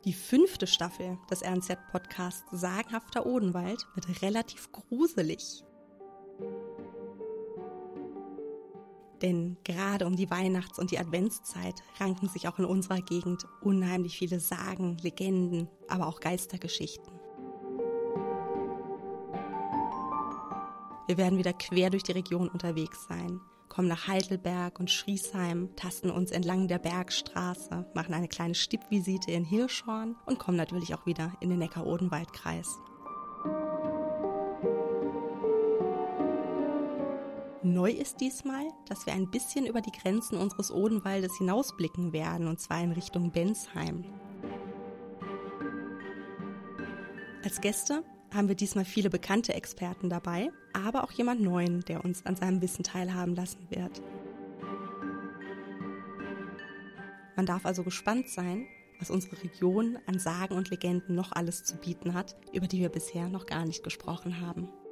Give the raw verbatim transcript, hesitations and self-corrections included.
Die fünfte Staffel des R N Z-Podcasts Sagenhafter Odenwald wird relativ gruselig. Denn gerade um die Weihnachts- und die Adventszeit ranken sich auch in unserer Gegend unheimlich viele Sagen, Legenden, aber auch Geistergeschichten. Wir werden wieder quer durch die Region unterwegs sein, kommen nach Heidelberg und Schriesheim, tasten uns entlang der Bergstraße, machen eine kleine Stippvisite in Hirschhorn und kommen natürlich auch wieder in den Neckar-Odenwald-Kreis. Neu ist diesmal, dass wir ein bisschen über die Grenzen unseres Odenwaldes hinausblicken werden, und zwar in Richtung Bensheim. Als Gäste haben wir diesmal viele bekannte Experten dabei, aber auch jemand Neuen, der uns an seinem Wissen teilhaben lassen wird. Man darf also gespannt sein, was unsere Region an Sagen und Legenden noch alles zu bieten hat, über die wir bisher noch gar nicht gesprochen haben.